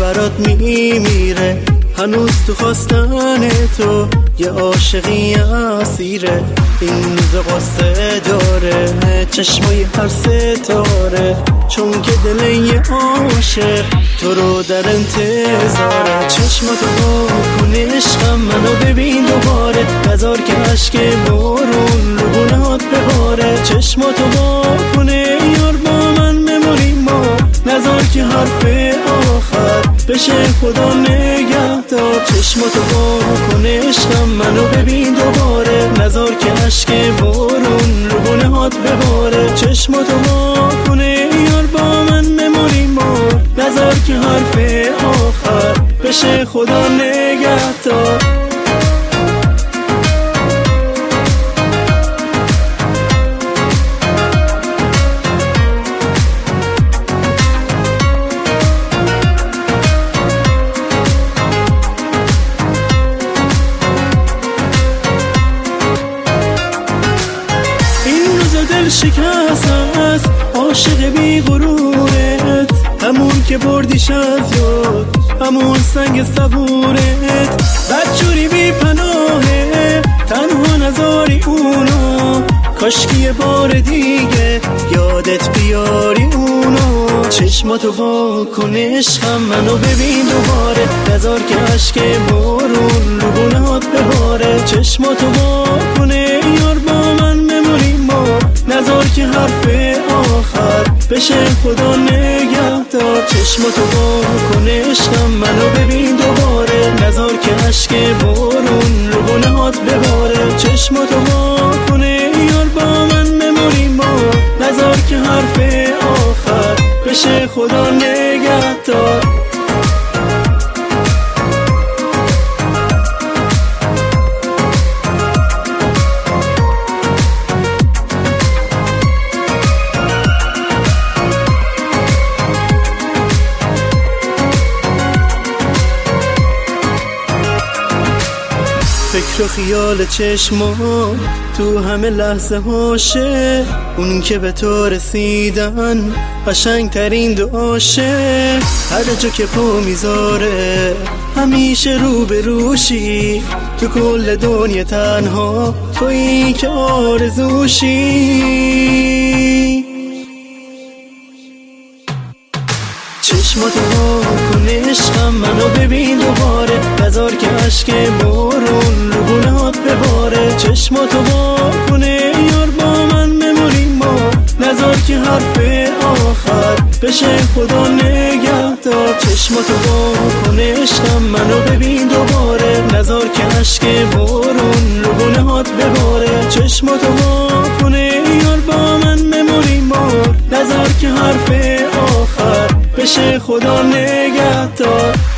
برات میمیره، هنوز تو خواستن تو یه عاشقی اسیره. این روز قصه داره چشمای هر ستاره، چون که دل یه عاشق تو رو در انتظاره. چشماتو بکن عشقم منو ببین دوباره، نذار که عشق بارون رو گناهات بباره. چشماتو بکن یار با من بمونی ما، نذار که حرف آخر بشه خدا نگهدار. چشماتو بکن عشقم منو ببین دوباره، نذار که عشق بارون رو گناهات بباره. چشماتو بکن یار با من بمونی ما، نذار که حرف آخر بشه خدا نگهدار. دل شکست است عاشق بی غرورت، همون که بردیش از یاد، همون سنگ صبورت. بدجوری بی پناهه تنها نذاری اونو، کاشکی یه بار دیگه یادت بیاری اونو. چشماتو بکن عشقم منو ببین دوباره، نذار که عشق بارون رو گناهات بباره. چشماتو بکن یار با من بمونی ما، نذار که حرف آخر بشه خدا نگهدار. چشماتو بکن عشقم منو ببین دوباره، نذار که عشق بارون رو گناهات بباره. چشماتو بکن یار با من بمونی ما، نذار که حرف آخر بشه خدا نگهدار. فکر و خیال چشما تو همه لحظه هاشه، اون که به تو رسیدن قشنگ ترین دعاشه. هر جا که پا میذاره همیشه رو به روشی، تو کل دنیا تنها تویی که آرزوشی. چشماتو بکن عشقم منو ببین دوباره، نذار که عشق بارون رو گناهات بباره. چشماتو بکن یار با من بمونی ما، نذار که حرف آخر بشه خدا نگهدار. چشماتو بکن عشقم منو ببین دوباره، نذار که عشق بارون رو گناهات بباره. چشماتو بکن یار با من بمونی ما، نذار که حرف آخر بشه خدا نگهدار.